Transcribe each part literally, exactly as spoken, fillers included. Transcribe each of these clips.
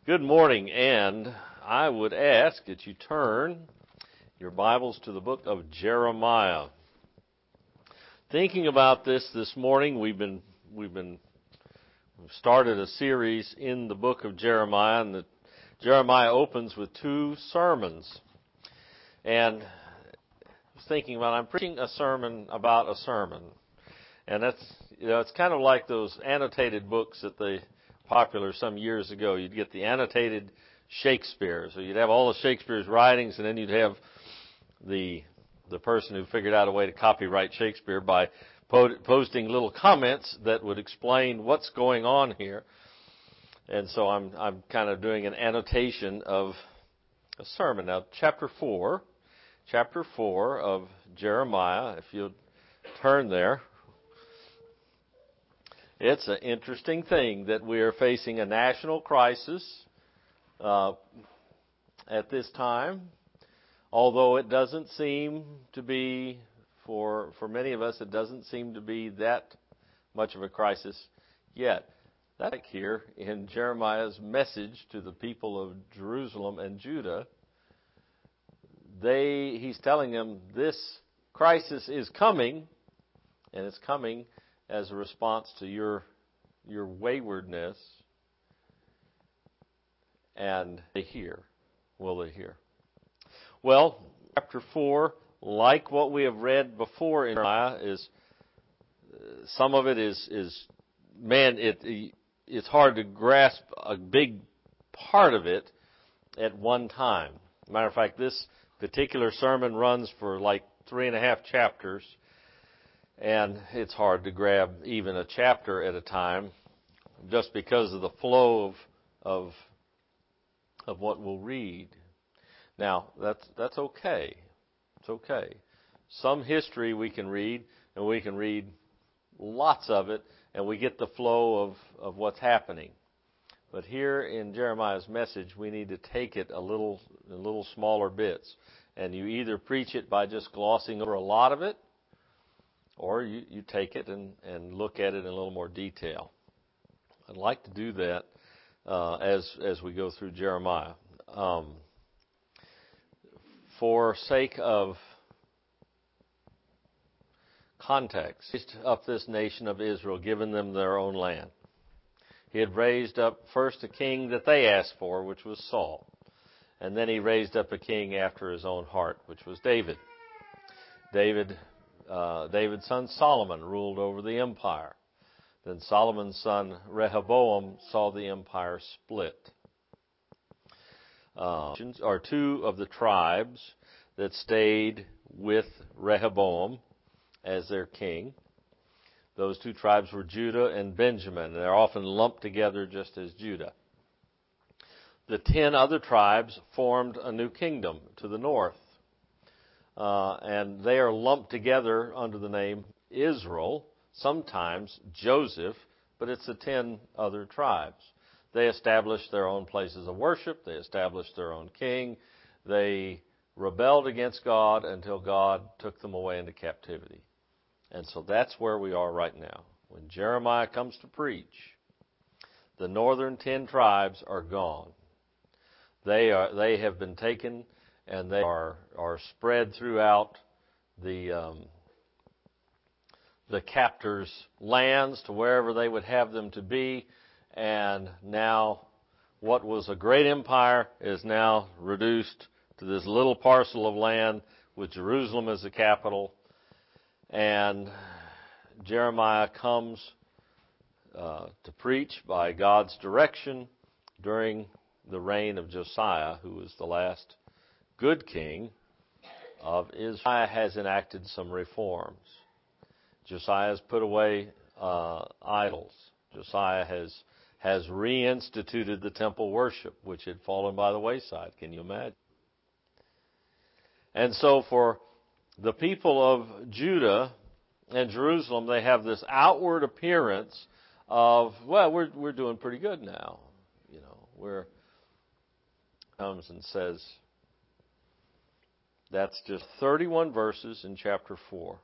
Good morning, and I would ask that you turn your Bibles to the book of Jeremiah. Thinking about this this morning, we've been we've been we've started a series in the book of Jeremiah, and the, Jeremiah opens with two sermons. And I was thinking about I'm preaching a sermon about a sermon, and that's you know it's kind of like those annotated books that they popular some years ago. You'd get the annotated Shakespeare. So you'd have all of Shakespeare's writings, and then you'd have the the person who figured out a way to copyright Shakespeare by po- posting little comments that would explain what's going on here. And so I'm I'm kind of doing an annotation of a sermon. Now, chapter four, chapter four of Jeremiah, if you'll turn there. It's an interesting thing that we are facing a national crisis uh, at this time, although it doesn't seem to be, for for many of us, it doesn't seem to be that much of a crisis yet. That's like here in Jeremiah's message to the people of Jerusalem and Judah. They, he's telling them this crisis is coming, and it's coming as a response to your your waywardness. And they hear. Will they hear? Well, chapter four, like what we have read before in Jeremiah, is uh, some of it is is man, it it's hard to grasp a big part of it at one time. Matter of fact, this particular sermon runs for like three and a half chapters. And it's hard to grab even a chapter at a time just because of the flow of of of what we'll read. Now, that's that's okay. It's okay. Some history we can read, and we can read lots of it, and we get the flow of, of what's happening. But here in Jeremiah's message, we need to take it a little in little smaller bits. And you either preach it by just glossing over a lot of it, or you, you take it and, and look at it in a little more detail. I'd like to do that uh, as as we go through Jeremiah. Um, for sake of context, he raised up this nation of Israel, given them their own land. He had raised up first a king that they asked for, which was Saul. And then he raised up a king after his own heart, which was David. David Uh, David's son Solomon ruled over the empire. Then Solomon's son Rehoboam saw the empire split. Uh, are two of the tribes that stayed with Rehoboam as their king. Those two tribes were Judah and Benjamin. They're often lumped together just as Judah. The ten other tribes formed a new kingdom to the north. Uh, and they are lumped together under the name Israel, sometimes Joseph, but it's the ten other tribes. They established their own places of worship. They established their own king. They rebelled against God until God took them away into captivity. And so that's where we are right now. When Jeremiah comes to preach, the northern ten tribes are gone. They are, they have been taken, and they are are spread throughout the um, the captors' lands to wherever they would have them to be. And now what was a great empire is now reduced to this little parcel of land with Jerusalem as the capital. And Jeremiah comes uh, to preach by God's direction during the reign of Josiah, who was the last good king of Israel. Josiah has enacted some reforms. Josiah has put away uh, idols. Josiah has has reinstituted the temple worship, which had fallen by the wayside. Can you imagine? And so for the people of Judah and Jerusalem, they have this outward appearance of, well, we're we're doing pretty good now. You know, we're comes and says, that's just thirty-one verses in chapter four.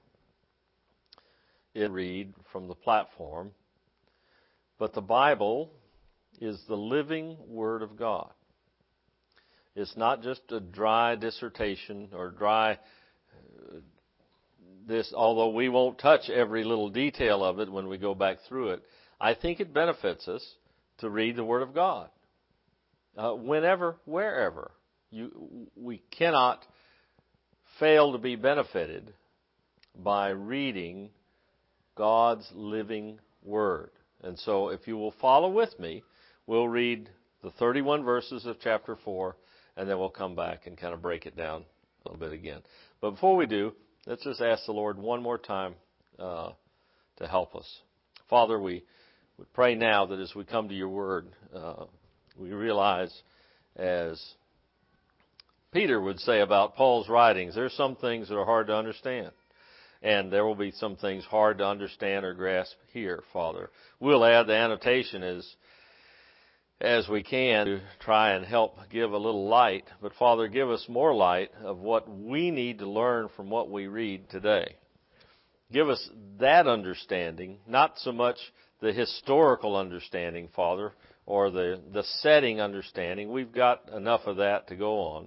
It read from the platform. But the Bible is the living Word of God. It's not just a dry dissertation or dry uh, this, although we won't touch every little detail of it when we go back through it. I think it benefits us to read the Word of God. Uh, whenever, wherever. You, we cannot fail to be benefited by reading God's living Word. And so if you will follow with me, we'll read the thirty-one verses of chapter four, and then we'll come back and kind of break it down a little bit again. But before we do, let's just ask the Lord one more time uh, to help us. Father, we, we pray now that as we come to your Word, uh, we realize, as Peter would say about Paul's writings, there's some things that are hard to understand. And there will be some things hard to understand or grasp here, Father. We'll add the annotation as, as we can to try and help give a little light. But, Father, give us more light of what we need to learn from what we read today. Give us that understanding, not so much the historical understanding, Father, or the, the setting understanding. We've got enough of that to go on.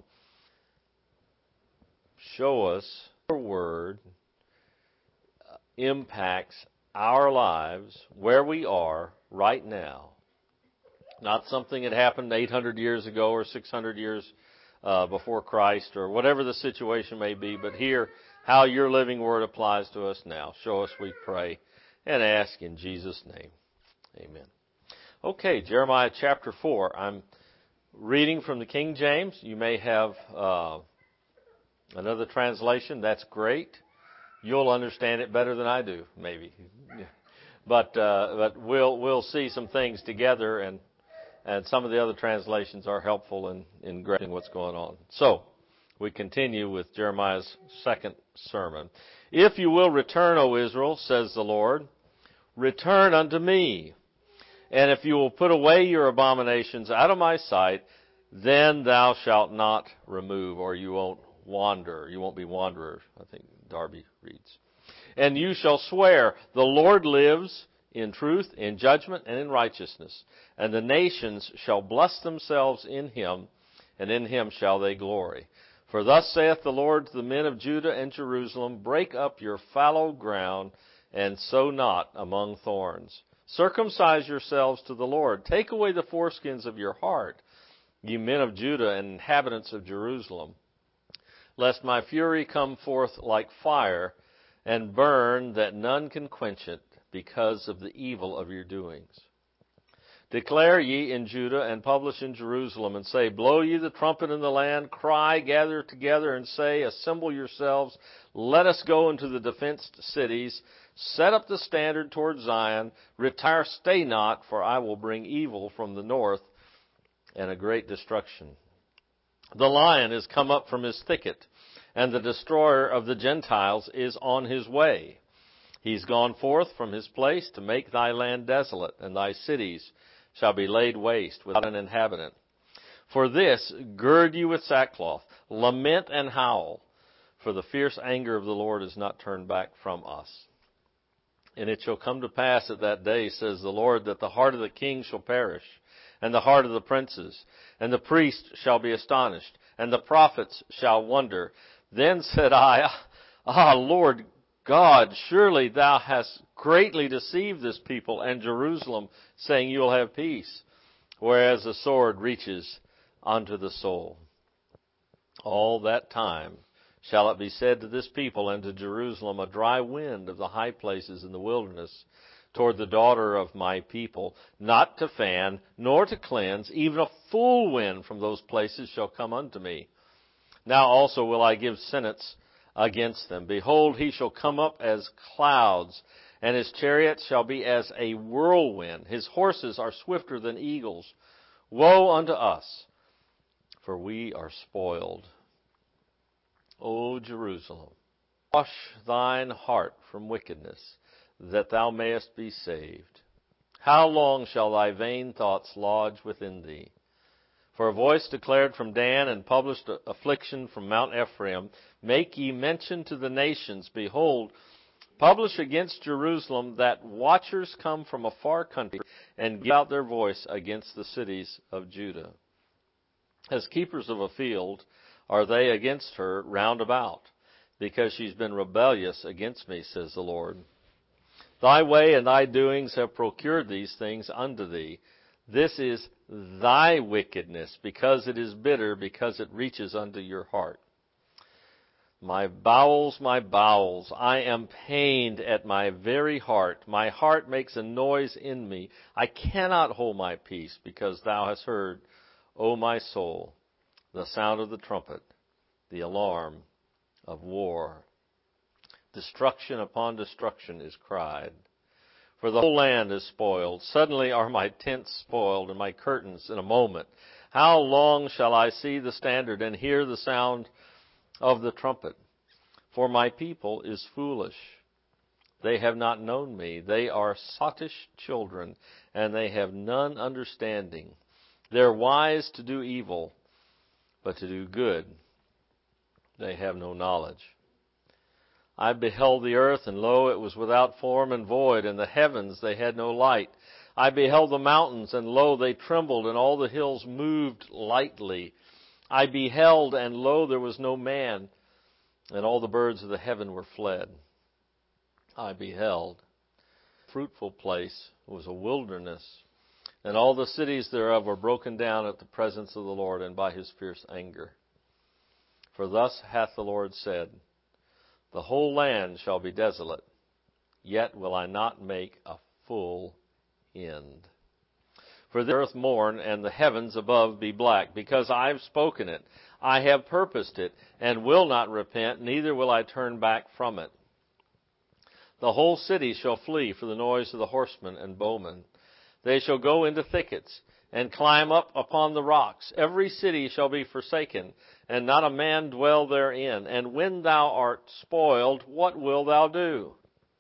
Show us your Word impacts our lives where we are right now. Not something that happened eight hundred years ago or six hundred years uh, before Christ or whatever the situation may be, but here how your living Word applies to us now. Show us, we pray, and ask in Jesus' name. Amen. Okay, Jeremiah chapter four. I'm reading from the King James. You may have uh, another translation. That's great. You'll understand it better than I do, maybe. But uh, but we'll we'll see some things together, and and some of the other translations are helpful in in grasping what's going on. So we continue with Jeremiah's second sermon. If you will return, O Israel, says the Lord, return unto me. And if you will put away your abominations out of my sight, then thou shalt not remove, or you won't wander. You won't be wanderers, I think Darby reads. And you shall swear, the Lord lives in truth, in judgment, and in righteousness. And the nations shall bless themselves in him, and in him shall they glory. For thus saith the Lord to the men of Judah and Jerusalem, break up your fallow ground, and sow not among thorns. Circumcise yourselves to the Lord. Take away the foreskins of your heart, ye men of Judah and inhabitants of Jerusalem, lest my fury come forth like fire, and burn that none can quench it, because of the evil of your doings. Declare ye in Judah, and publish in Jerusalem, and say, blow ye the trumpet in the land, cry, gather together, and say, assemble yourselves, let us go into the defenced cities, set up the standard toward Zion, retire, stay not, for I will bring evil from the north, and a great destruction. The lion is come up from his thicket, and the destroyer of the Gentiles is on his way. He's gone forth from his place to make thy land desolate, and thy cities shall be laid waste without an inhabitant. For this, gird you with sackcloth, lament and howl, for the fierce anger of the Lord is not turned back from us. And it shall come to pass at that day, says the Lord, that the heart of the king shall perish, and the heart of the princes, and the priests shall be astonished, and the prophets shall wonder. Then said I, Ah, Lord God, surely thou hast greatly deceived this people and Jerusalem, saying, you will have peace, whereas the sword reaches unto the soul. All that time shall it be said to this people and to Jerusalem, a dry wind of the high places in the wilderness, toward the daughter of my people, not to fan, nor to cleanse, even a full wind from those places shall come unto me. Now also will I give sentence against them. Behold, he shall come up as clouds, and his chariots shall be as a whirlwind. His horses are swifter than eagles. Woe unto us, for we are spoiled. O Jerusalem, wash thine heart from wickedness, that thou mayest be saved. How long shall thy vain thoughts lodge within thee? For a voice declared from Dan, and published affliction from Mount Ephraim. Make ye mention to the nations, behold, Publish against Jerusalem that watchers come from a far country and give out their voice against the cities of Judah. As keepers of a field are they against her round about, because she's been rebellious against me, says the Lord. Thy way and thy doings have procured these things unto thee. This is thy wickedness, because it is bitter, because it reaches unto your heart. My bowels, my bowels, I am pained at my very heart. My heart makes a noise in me. I cannot hold my peace, because thou hast heard, O my soul, the sound of the trumpet, the alarm of war. Destruction upon destruction is cried. For the whole land is spoiled. Suddenly are my tents spoiled, and my curtains in a moment. How long shall I see the standard and hear the sound of the trumpet? For my people is foolish. They have not known me. They are sottish children, and they have none understanding. They're wise to do evil, but to do good they have no knowledge. I beheld the earth, and lo, it was without form and void, and the heavens, they had no light. I beheld the mountains, and lo, they trembled, and all the hills moved lightly. I beheld, and lo, there was no man, and all the birds of the heaven were fled. I beheld. Fruitful place was a wilderness, and all the cities thereof were broken down at the presence of the Lord and by his fierce anger. For thus hath the Lord said, the whole land shall be desolate, yet will I not make a full end. For the earth mourn, and the heavens above be black, because I have spoken it. I have purposed it, and will not repent, neither will I turn back from it. The whole city shall flee for the noise of the horsemen and bowmen. They shall go into thickets, and climb up upon the rocks. Every city shall be forsaken, and not a man dwell therein. And when thou art spoiled, what wilt thou do?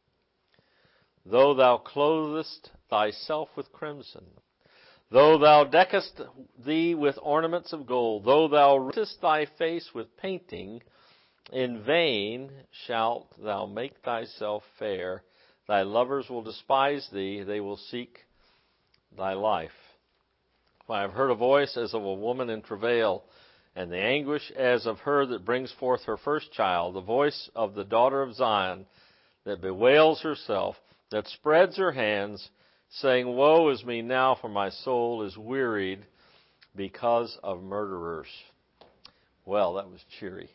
Though thou clothest thyself with crimson, though thou deckest thee with ornaments of gold, though thou writtest thy face with painting, in vain shalt thou make thyself fair. Thy lovers will despise thee, they will seek thy life. For I have heard a voice as of a woman in travail, and the anguish as of her that brings forth her first child, the voice of the daughter of Zion, that bewails herself, that spreads her hands, saying, woe is me now, for my soul is wearied because of murderers. Well, that was cheery.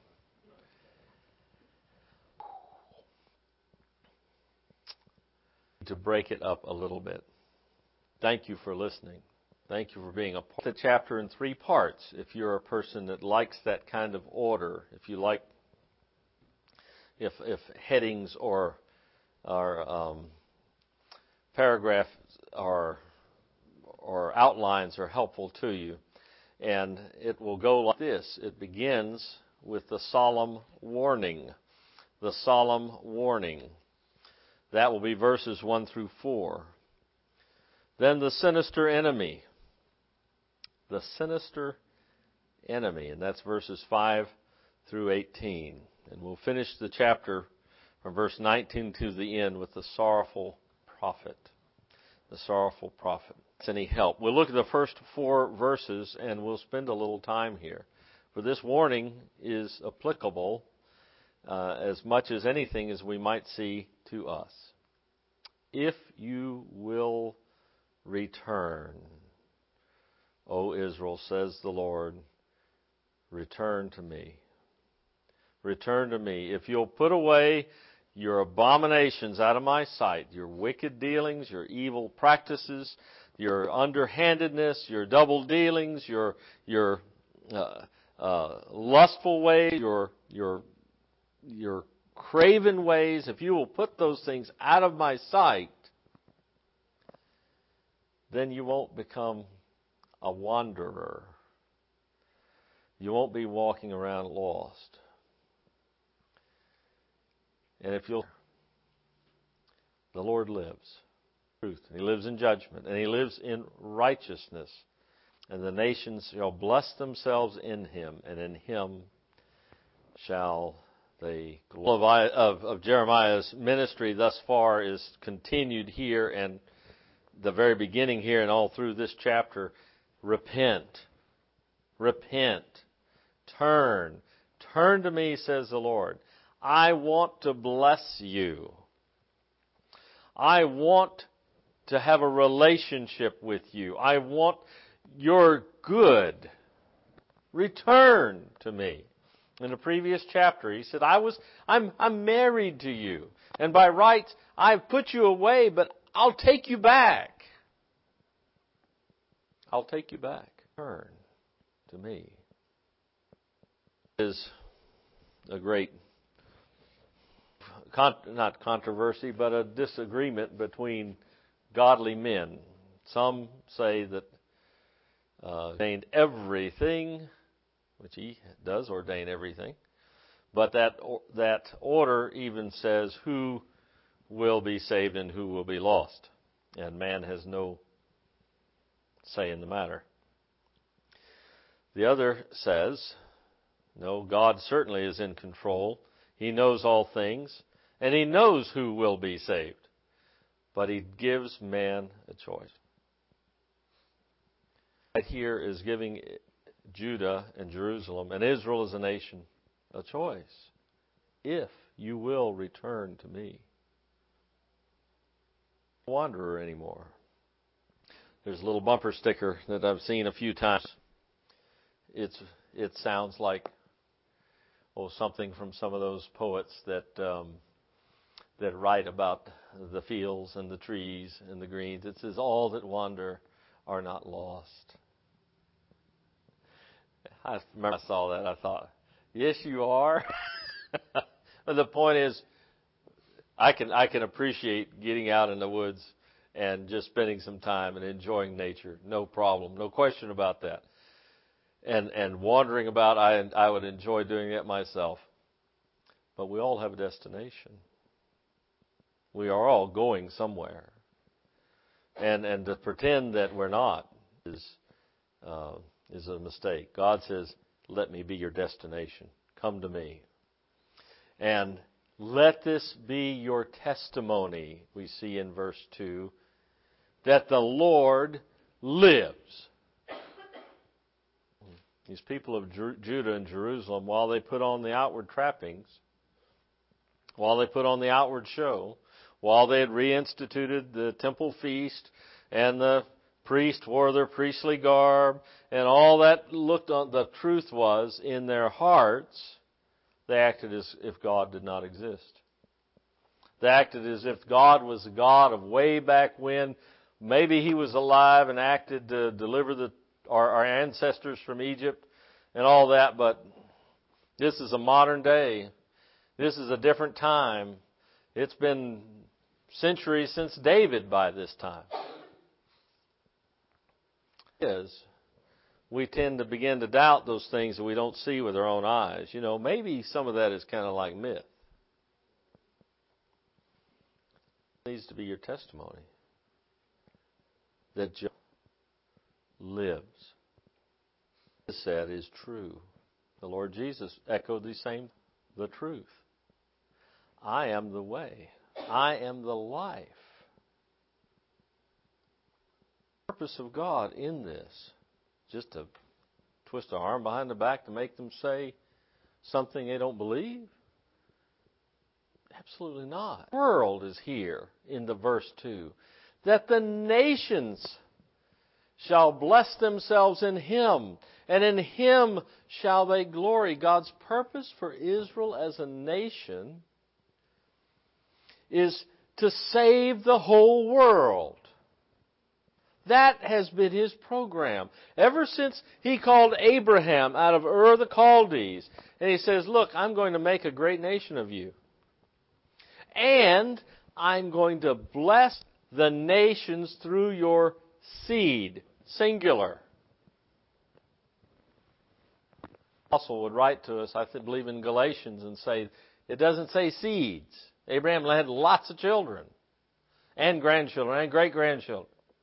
To break it up a little bit. Thank you for listening. Thank you for being a part of the chapter in three parts. If you're a person that likes that kind of order, if you like, if if headings or or um, paragraphs or or outlines are helpful to you, and it will go like this. It begins with the solemn warning. The solemn warning. That will be verses one through four. Then the sinister enemy. The sinister enemy, and that's verses five through eighteen. And we'll finish the chapter from verse nineteen to the end with the sorrowful prophet. The sorrowful prophet. Any help? We'll look at the first four verses, and we'll spend a little time here. For this warning is applicable uh, as much as anything as we might see to us. If you will return, O Israel, says the Lord, return to me. Return to me. If you'll put away your abominations out of my sight, your wicked dealings, your evil practices, your underhandedness, your double dealings, your your uh, uh, lustful ways, your your your craven ways, if you will put those things out of my sight, then you won't become a wanderer. You won't be walking around lost. And if you'll, the Lord lives. Truth. He lives in judgment, and He lives in righteousness. And the nations shall bless themselves in Him, and in Him shall The glory of, of Jeremiah's ministry thus far is continued here, and the very beginning here and all through this chapter. Repent. Repent. Turn. Turn to me, says the Lord. I want to bless you. I want to have a relationship with you. I want your good. Return to me. In the previous chapter, he said, I was, I'm, I'm married to you. And by rights, I've put you away, but I'll take you back. I'll take you back. Turn to me. It is a great, con- not controversy, but a disagreement between godly men. Some say that uh, ordained everything, which he does ordain everything, but that that order even says who will be saved and who will be lost, and man has no say in the matter. The other says, no, God certainly is in control. He knows all things, and He knows who will be saved, but He gives man a choice. Right here is giving Judah and Jerusalem and Israel as a nation a choice. If you will return to me. No wanderer anymore. There's a little bumper sticker that I've seen a few times. It's it sounds like oh something from some of those poets that um, that write about the fields and the trees and the greens. It says all that wander are not lost. I remember I saw that. I thought, yes, you are. But the point is, I can I can appreciate getting out in the woods and just spending some time and enjoying nature. No problem, no question about that. And and wandering about, I I would enjoy doing that myself. But we all have a destination. We are all going somewhere. And and to pretend that we're not is. Uh, is a mistake. God says, let me be your destination. Come to me. And let this be your testimony, we see in verse two, that the Lord lives. These people of Judah and Jerusalem, while they put on the outward trappings, while they put on the outward show, while they had reinstituted the temple feast and the priest wore their priestly garb, and all that looked on, the truth was, in their hearts, they acted as if God did not exist. They acted as if God was a God of way back when. Maybe He was alive and acted to deliver the, our, our ancestors from Egypt and all that, but this is a modern day. This is a different time. It's been centuries since David by this time. Is we tend to begin to doubt those things that we don't see with our own eyes. You know, maybe some of that is kind of like myth. It needs to be your testimony that Jehovah lives. This said is true. The Lord Jesus echoed the same, the truth. I am the way. I am the life. Purpose of God in this, just to twist their arm behind the back to make them say something they don't believe? Absolutely not. The world is here in the verse two, that the nations shall bless themselves in Him, and in Him shall they glory. God's purpose for Israel as a nation is to save the whole world. That has been His program. Ever since He called Abraham out of Ur of the Chaldees, and He says, look, I'm going to make a great nation of you. And I'm going to bless the nations through your seed. Singular. The apostle would write to us, I believe in Galatians, and say, it doesn't say seeds. Abraham had lots of children, and grandchildren, and great-grandchildren.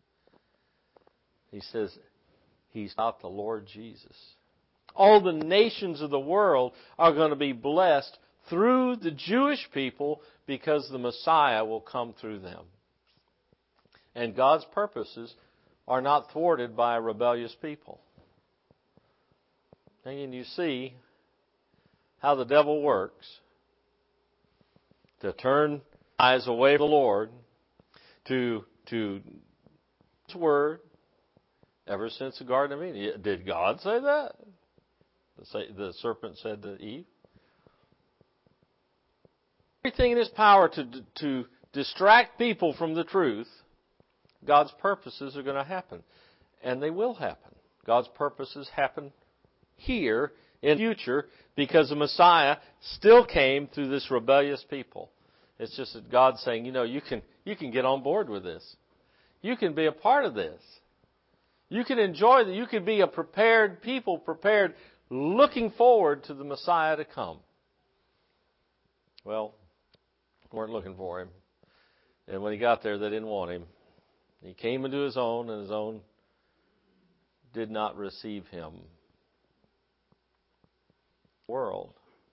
He says, He's not the Lord Jesus. All the nations of the world are going to be blessed through the Jewish people because the Messiah will come through them. And God's purposes are not thwarted by a rebellious people. And you see how the devil works to turn eyes away from the Lord, to to His word. Ever since the Garden of Eden, did God say that? The serpent said to Eve. Everything in His power to to distract people from the truth. God's purposes are going to happen, and they will happen. God's purposes happen here in the future because the Messiah still came through this rebellious people. It's just that God's saying, you know, you can you can get on board with this. You can be a part of this. You can enjoy that. You can be a prepared people, prepared, looking forward to the Messiah to come. Well, weren't looking for Him. And when He got there, they didn't want Him. He came into His own, and His own did not receive Him. World.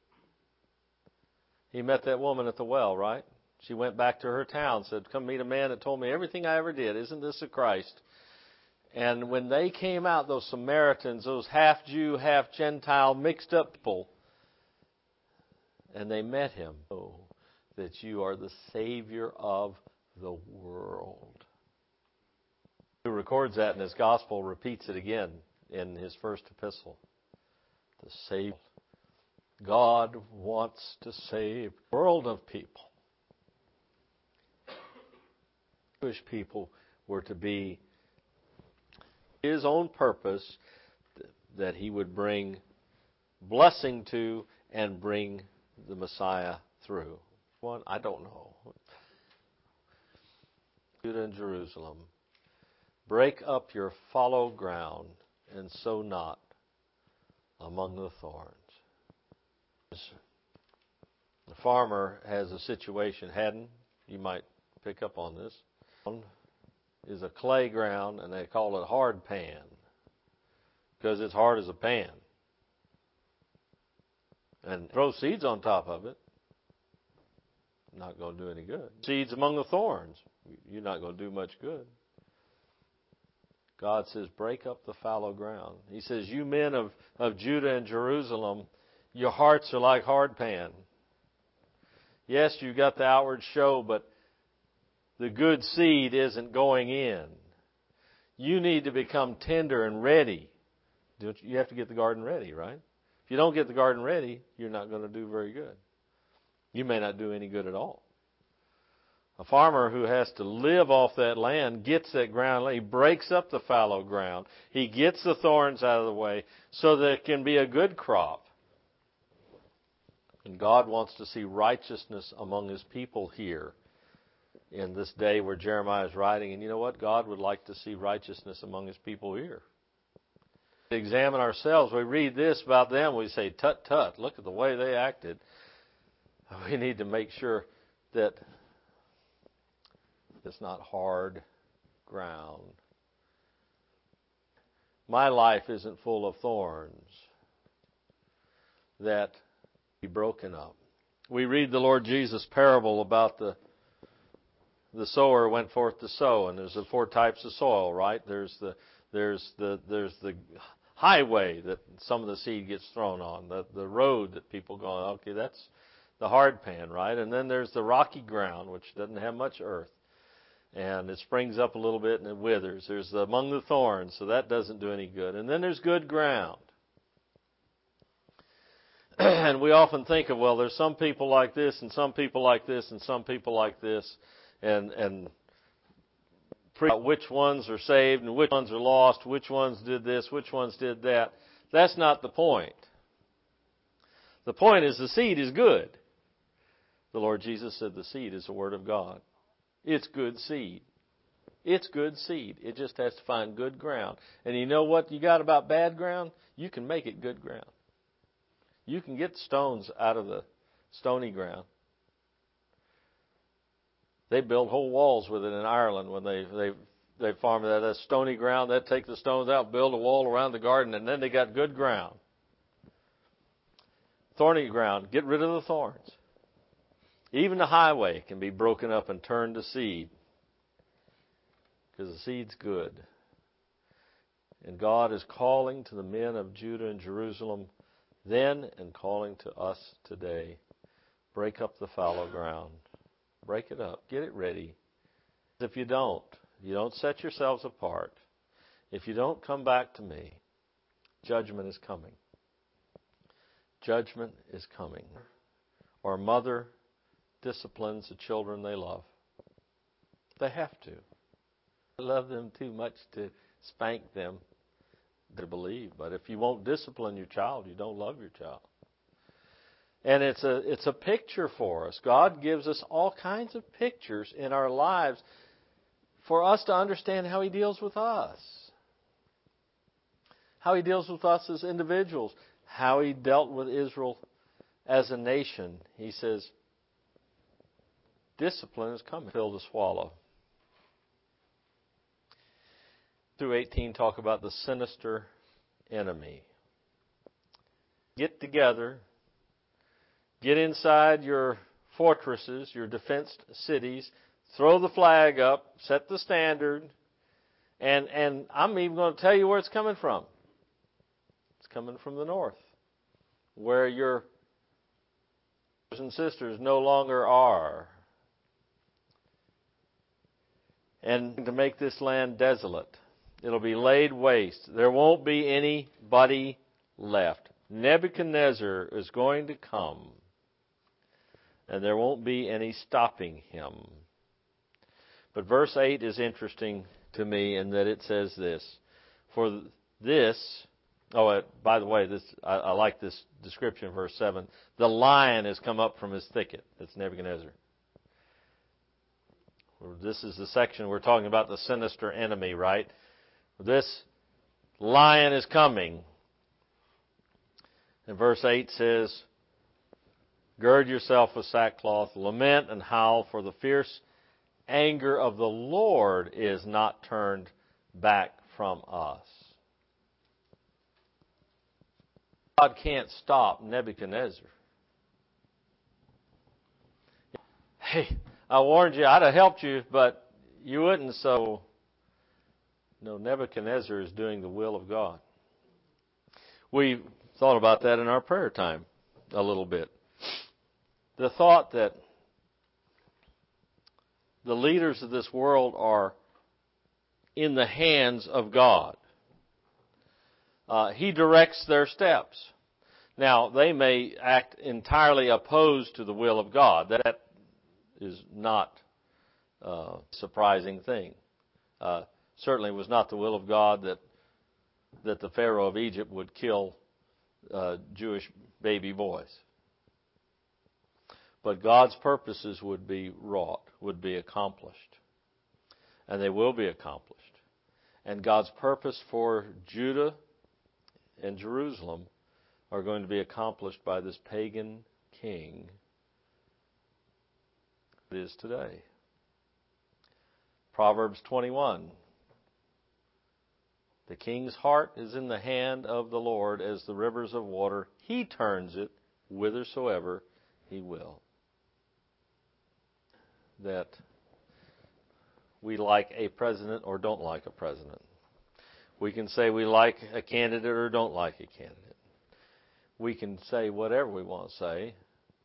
He met that woman at the well, right? She went back to her town, said, come meet a man that told me everything I ever did. Isn't this the Christ? And when they came out, those Samaritans, those half Jew, half Gentile, mixed up people, and they met Him. Oh, that you are the Savior of the world. Who records that in his gospel repeats it again in his first epistle. The Savior. God wants to save a world of people. Jewish people were to be His own purpose that He would bring blessing to and bring the Messiah through. One, I don't know. Judah and Jerusalem, break up your fallow ground and sow not among the thorns. The farmer has a situation, Haddon, you might pick up on this, is a clay ground, and they call it hard pan because it's hard as a pan. And throw seeds on top of it, not going to do any good. Seeds among the thorns, you're not going to do much good. God says, break up the fallow ground. He says, you men of, of Judah and Jerusalem, your hearts are like hard pan. Yes, you've got the outward show, but the good seed isn't going in. You need to become tender and ready. You have to get the garden ready, right? If you don't get the garden ready, you're not going to do very good. You may not do any good at all. A farmer who has to live off that land gets that ground. He breaks up the fallow ground. He gets the thorns out of the way so that it can be a good crop. And God wants to see righteousness among His people here in this day where Jeremiah is writing. And you know what? God would like to see righteousness among His people here. To examine ourselves, we read this about them, we say, tut, tut, look at the way they acted. We need to make sure that it's not hard ground. My life isn't full of thorns that be broken up. We read the Lord Jesus' parable about the the sower went forth to sow, and there's the four types of soil, right? There's the there's the there's the highway that some of the seed gets thrown on, the the road that people go on. Okay, that's the hard pan, right? And then there's the rocky ground, which doesn't have much earth, and it springs up a little bit and it withers. There's the among the thorns, so that doesn't do any good. And then there's good ground. And we often think of, well, there's some people like this and some people like this and some people like this, and and which ones are saved and which ones are lost, which ones did this, which ones did that. That's not the point. The point is the seed is good. The Lord Jesus said the seed is the Word of God. It's good seed. It's good seed. It just has to find good ground. And you know what you got about bad ground? You can make it good ground. You can get stones out of the stony ground. They build whole walls with it in Ireland when they they they farm that, that stony ground. They take the stones out, build a wall around the garden, and then they got good ground. thorny ground, get rid of the thorns. Even the highway can be broken up and turned to seed, because the seed's good. And God is calling to the men of Judah and Jerusalem then and calling to us today. Break up the fallow ground. Break it up. Get it ready. If you don't, if you don't set yourselves apart, if you don't come back to me, judgment is coming. Judgment is coming. Or a mother disciplines the children they love. They have to. They love them too much to spank them to believe. But if you won't discipline your child, you don't love your child. And it's a it's a picture for us. God gives us all kinds of pictures in our lives for us to understand how He deals with us. How He deals with us as individuals. How He dealt with Israel as a nation. He says, discipline is coming. Pill to swallow. Through eighteen talk about the sinister enemy. Get together. Get inside your fortresses, your defensed cities. Throw the flag up. Set the standard. And, and I'm even going to tell you where it's coming from. It's coming from the north, where your brothers and sisters no longer are. And to make this land desolate. It'll be laid waste. There won't be anybody left. Nebuchadnezzar is going to come, and there won't be any stopping him. But verse eight is interesting to me in that it says this. For this, oh, uh, by the way, this I, I like this description, verse seven. The lion has come up from his thicket. That's Nebuchadnezzar. This is the section we're talking about the sinister enemy, right? This lion is coming. And verse eight says, gird yourself with sackcloth, lament and howl, for the fierce anger of the Lord is not turned back from us. God can't stop Nebuchadnezzar. Hey, I warned you, I'd have helped you, but you wouldn't, so... No, Nebuchadnezzar is doing the will of God. We thought about that in our prayer time a little bit. The thought that the leaders of this world are in the hands of God. Uh, he directs their steps. Now, they may act entirely opposed to the will of God. That is not a surprising thing. Uh, certainly was not the will of God that that the Pharaoh of Egypt would kill uh, Jewish baby boys. But God's purposes would be wrought, would be accomplished. And they will be accomplished. And God's purpose for Judah and Jerusalem are going to be accomplished by this pagan king it is today. Proverbs twenty-one. The king's heart is in the hand of the Lord as the rivers of water. He turns it whithersoever He will. That we like a president or don't like a president. We can say we like a candidate or don't like a candidate. We can say whatever we want to say.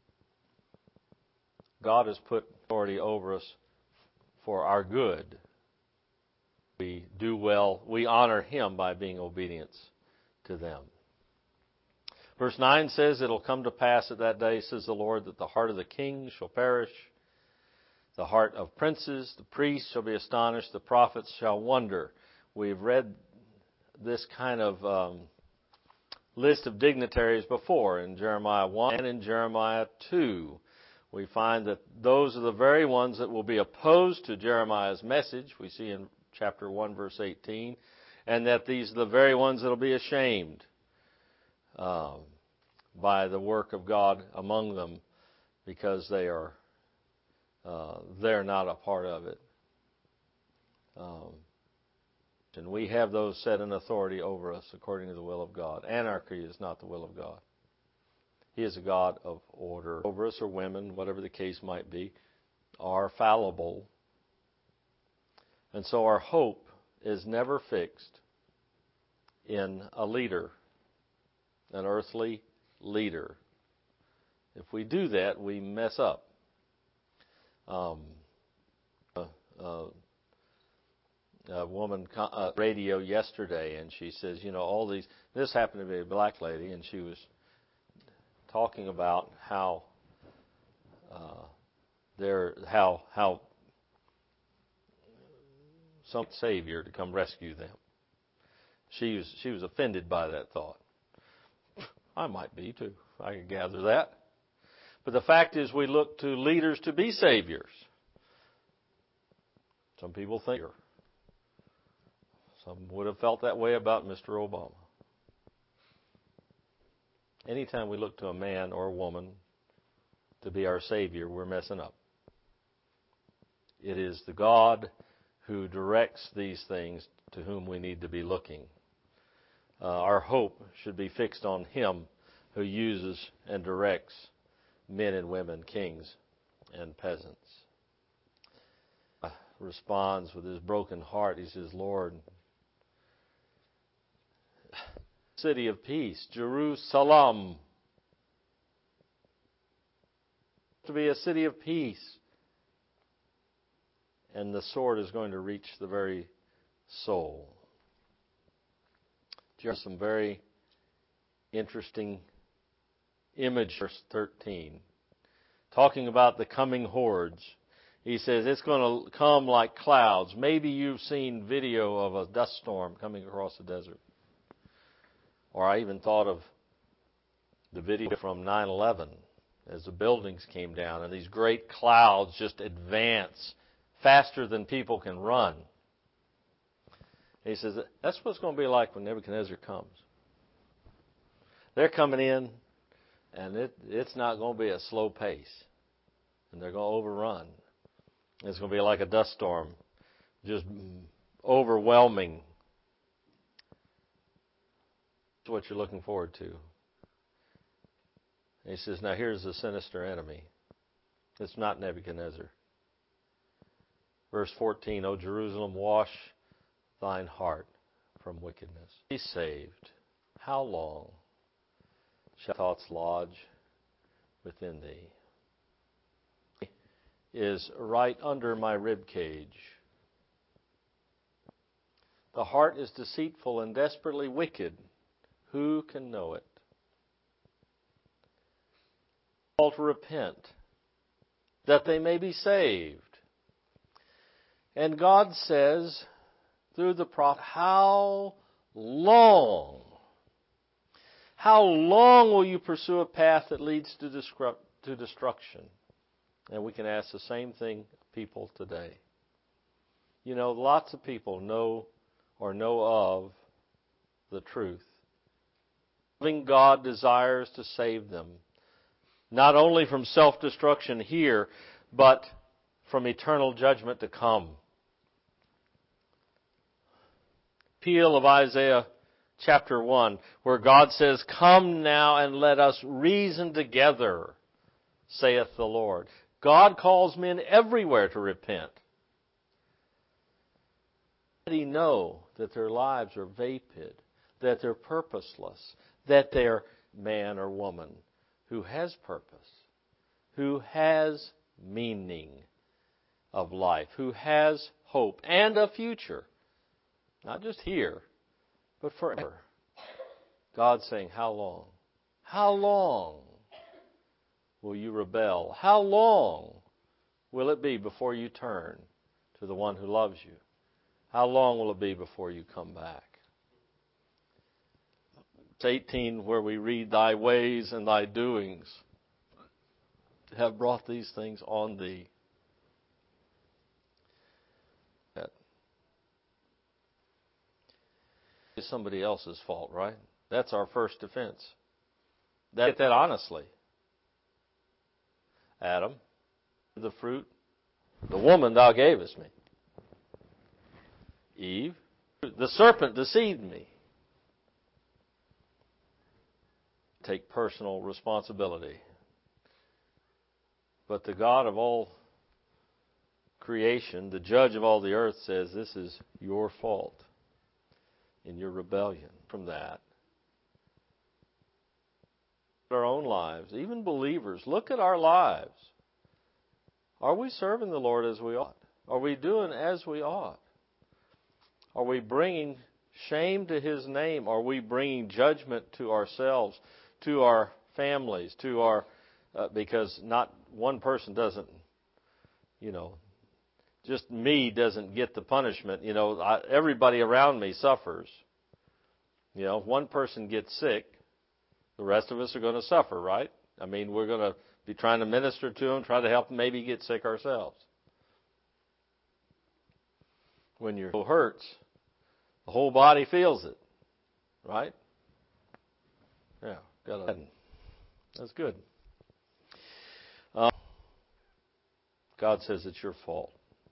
God has put authority over us for our good. We do well. We honor Him by being obedient to them. Verse nine says, it'll come to pass at that day, says the Lord, that the heart of the king shall perish. The heart of princes, the priests shall be astonished. The prophets shall wonder. We've read this kind of um, list of dignitaries before in Jeremiah one and in Jeremiah two. We find that those are the very ones that will be opposed to Jeremiah's message. We see in chapter one, verse eighteen, and that these are the very ones that will be ashamed um, by the work of God among them because they are uh, they're not a part of it. Um, and we have those set in authority over us according to the will of God. Anarchy is not the will of God. He is a God of order. Over us, or women, whatever the case might be, are fallible. And so our hope is never fixed in a leader, an earthly leader. If we do that, we mess up. Um, uh, uh, a woman uh, radio yesterday, and she says, you know, all these. This happened to be a black lady, and she was talking about how uh, there, how how some Savior to come rescue them. She was she was offended by that thought. I might be too. I can gather that. But the fact is, we look to leaders to be saviors. Some people think. Some would have felt that way about Mister Obama. Anytime we look to a man or a woman to be our savior, we're messing up. It is the God who directs these things to whom we need to be looking. Uh, our hope should be fixed on Him who uses and directs men and women, kings and peasants. Uh, responds with his broken heart. He says, Lord, city of peace, Jerusalem, to be a city of peace. And the sword is going to reach the very soul. Just some very interesting image, verse thirteen. Talking about the coming hordes. He says it's going to come like clouds. Maybe you've seen video of a dust storm coming across the desert. Or I even thought of the video from nine eleven as the buildings came down and these great clouds just advance faster than people can run. He says, that's what it's going to be like when Nebuchadnezzar comes. They're coming in, and it, it's not going to be a slow pace. And they're going to overrun. It's going to be like a dust storm, just overwhelming. That's what you're looking forward to. And he says, now here's the sinister enemy. It's not Nebuchadnezzar. Verse fourteen, O Jerusalem, wash thine heart from wickedness. Be saved. How long shall thoughts lodge within thee? Is right under my rib cage. The heart is deceitful and desperately wicked. Who can know it? Call to repent, that they may be saved. And God says, through the prophet, how long? How long will you pursue a path that leads to to destruction? And we can ask the same thing of people today. You know, lots of people know or know of the truth. Loving God desires to save them, not only from self-destruction here, but from eternal judgment to come. Appeal of Isaiah chapter one, where God says, come now and let us reason together, saith the Lord. God calls men everywhere to repent. They know that their lives are vapid, that they're purposeless, that they're man or woman who has purpose, who has meaning of life, who has hope and a future. Not just here, but forever. God's saying, how long? How long will you rebel? How long will it be before you turn to the one who loves you? How long will it be before you come back? It's eighteen, where we read, thy ways and thy doings have brought these things on thee. It's somebody else's fault, right? That's our first defense. Get that honestly. Adam, the fruit, the woman thou gavest me. Eve, the serpent deceived me. take personal responsibility. But the God of all creation, the judge of all the earth, says this is your fault in your rebellion. From that, our own lives, even believers, look at our lives. Are we serving the Lord as we ought? Are we doing as we ought? Are we bringing shame to His name? Are we bringing judgment to ourselves, to our families, to our, uh, because not one person doesn't, you know, just me doesn't get the punishment. You know, I, everybody around me suffers. You know, if one person gets sick, the rest of us are going to suffer, right? I mean, we're going to be trying to minister to them, try to help them maybe get sick ourselves. When your soul hurts, the whole body feels it, right? Yeah, got it. That's good. Uh, God says it's your fault.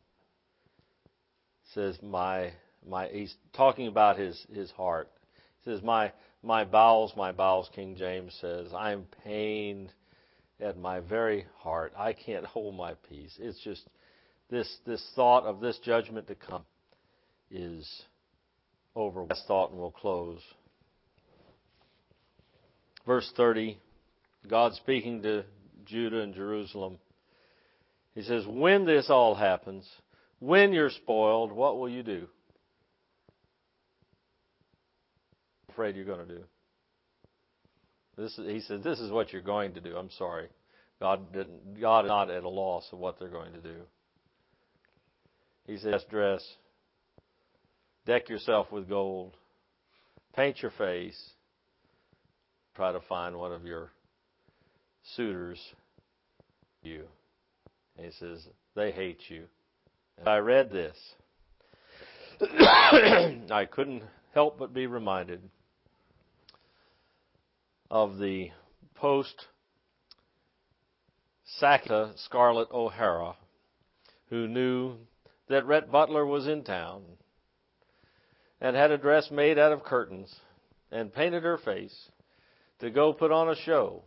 Says my my. He's talking about his his heart. He says my my bowels, my bowels. King James says I am pained at my very heart. I can't hold my peace. It's just this this thought of this judgment to come is over. Last thought, and we'll close. Verse thirty, God speaking to Judah and Jerusalem. He says, when this all happens, when you're spoiled, what will you do? I'm afraid you're going to do. This is, he said, this is what you're going to do. I'm sorry. God didn't. God is not at a loss of what they're going to do. He says, dress, deck yourself with gold, paint your face, try to find one of your suitors. You. And he says, they hate you. And I read this. I couldn't help but be reminded of the post-Saka Scarlett O'Hara, who knew that Rhett Butler was in town and had a dress made out of curtains and painted her face to go put on a show.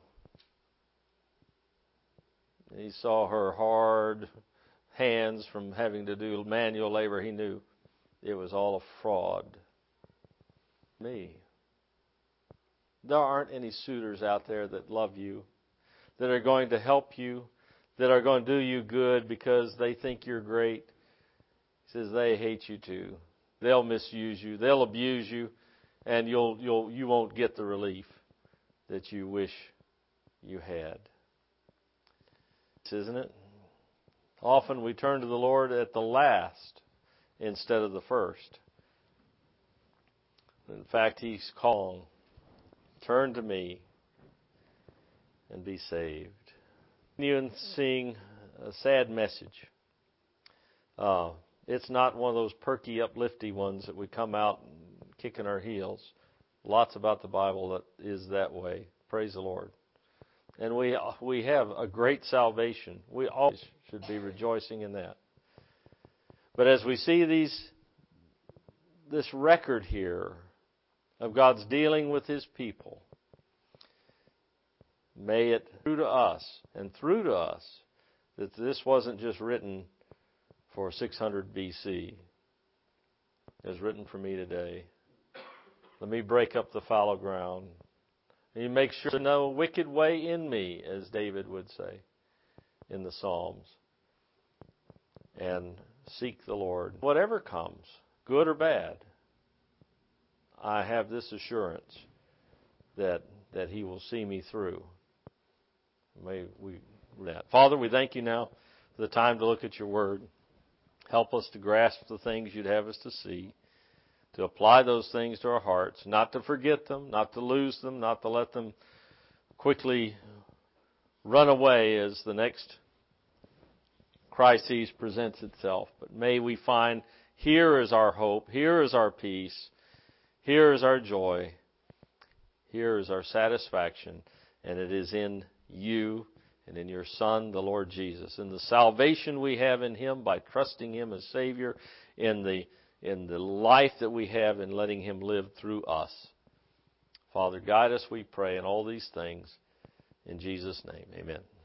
He saw her hard hands from having to do manual labor. He knew it was all a fraud. Me. There aren't any suitors out there that love you, that are going to help you, that are going to do you good because they think you're great. He says they hate you too. They'll misuse you. They'll abuse you, and you'll you'll you won't get the relief that you wish you had. Isn't it? Often we turn to the Lord at the last instead of the first. In fact, He's calling, turn to me and be saved. You sing a sad message. Uh, it's not one of those perky, uplifty ones that we come out kicking our heels. Lots about the Bible that is that way. Praise the Lord. And we we have a great salvation. We always should be rejoicing in that. But as we see these this record here of God's dealing with His people, may it through to us and through to us that this wasn't just written for six hundred B C. It was written for me today. Let me break up the fallow ground. And you make sure there's no wicked way in me, as David would say in the Psalms. And seek the Lord. Whatever comes, good or bad, I have this assurance that that He will see me through. May we that. Father, we thank You now for the time to look at Your Word. Help us to grasp the things You'd have us to see, to apply those things to our hearts, not to forget them, not to lose them, not to let them quickly run away as the next crisis presents itself. But may we find here is our hope, here is our peace, here is our joy, here is our satisfaction, and it is in You and in Your Son, the Lord Jesus, in the salvation we have in Him by trusting Him as Savior, in the in the life that we have in letting Him live through us. Father, guide us, we pray, in all these things. In Jesus' name, amen.